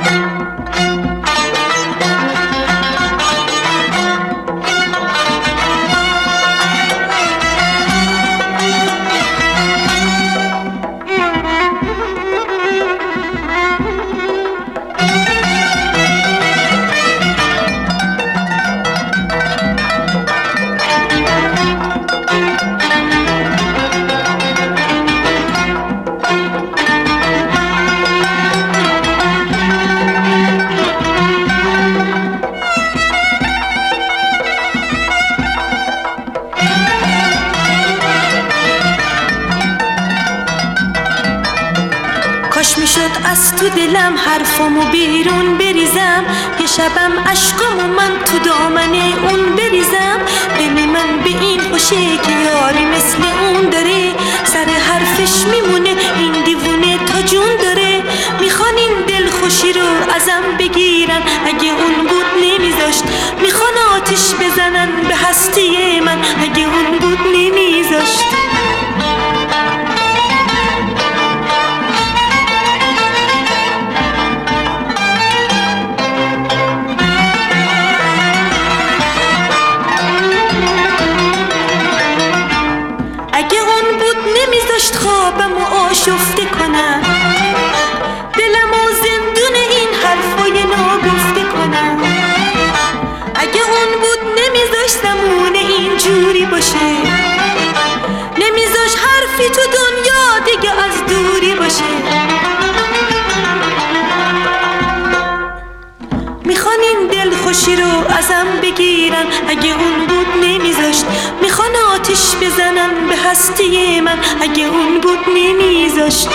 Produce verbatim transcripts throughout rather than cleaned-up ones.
کاش میشد از تو دلم حرفامو بیرون بریزم، یه شبم عشقامو من تو دامنه اون بریزم. دل من به این خوشه که یاری مثل اون داره، سر حرفش میمونه این دیوونه تا جون داره. میخوان این دل خوشی رو ازم بگیرن، اگه اون بود نمیذاشت. میخوان آتیش بزنن به هستی من، اگه اون بود نمیذاشت. اگه اون بود نمیذاشت خوابمو آشفته کنم، دلمو زندون این حرفای ناگفته کنم. اگه اون بود نمیذاشت زمونه اینجوری باشه، نمیذاشت حرفی تو دنیا دیگه از دوری باشه. میخوان این دل خوشی رو ازم بگیرن، اگه اون بود نمیذاشت. میخوان آتیش بزنن به هستی من، اگه اون بود نمیذاشت.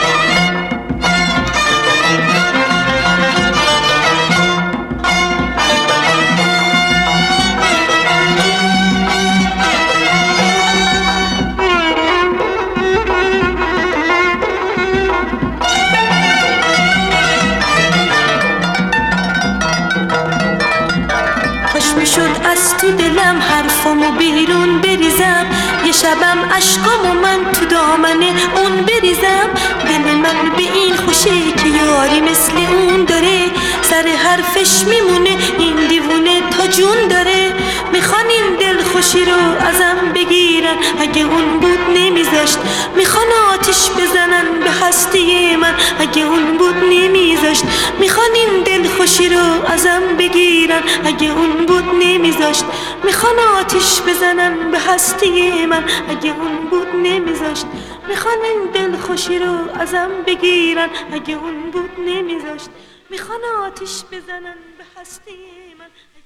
میشد از تو دلم حرفامو بیرون بریزم، یه شبم عشقامو من تو دامنه اون بریزم. دل من به این خوشه که یاری مثل اون داره، سر حرفش میمونه این دیوونه تا جون داره. میخوان این دل خوشی رو ازم بگیرن، اگه اون بود نمیذاشت. میخوان آتیش بزنن به هستی من، اگه اون بود نمیذاشت. میخوان این دل خوشی رو ازم بگیرن، اگه اون بود نمیذاشت. میخوان آتیش بزنن به هستی من، اگه اون بود نمیذاشت. میخوان این دل خوشی رو ازم بگیرن، اگه اون بود نمیذاشت. میخوان آتیش بزنن به هستی من.